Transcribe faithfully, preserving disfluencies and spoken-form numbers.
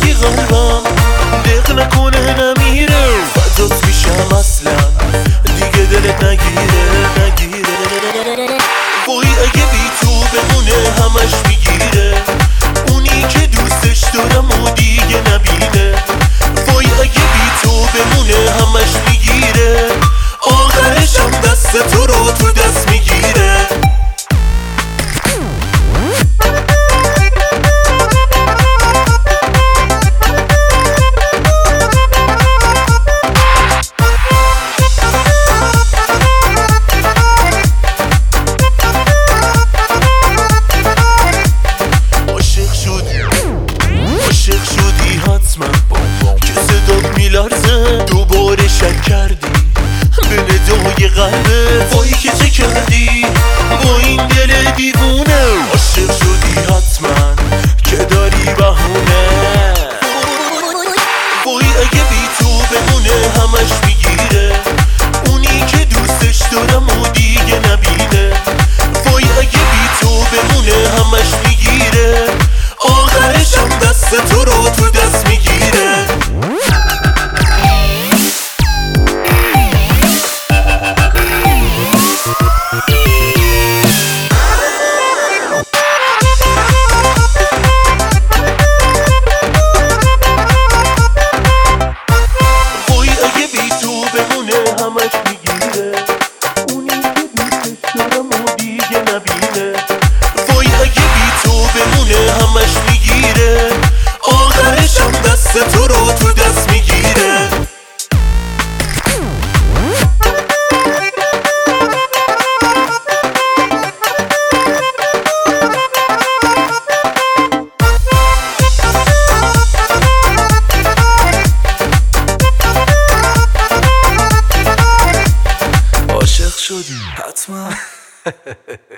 اگه قلبم دق نکنه نمیره فدات میشم اصلا دیگه دلت نگیره نگیره وای اگه بی تو بمونه همش میگیره اونی که دوستش دارم و دیگه نبینه وای اگه بی تو بمونه همش میگیره آخرشم دست تو رو تو دست میگیره عاشق شدی حتما که صدات میلرزه دوباره شک کردی به ندای قلبه وای که چه کردی با این دل دیوونه عاشق شدی حتما که داری بهونه وای اگه بی تو بمونه همش میگیره اونی که دوستش دارم و دیگه نبینه وای اگه بی تو بمونه همش میگیره آخرشم دست تو رو تو دست میگیره وای اگه بی تو بمونه همش میگیره اونی که دوستش دارم و دیگه نبینه وای اگه بی تو بمونه همش میگیره آخرشم دست تو رو تو دست میگیره عاشق شدی حتما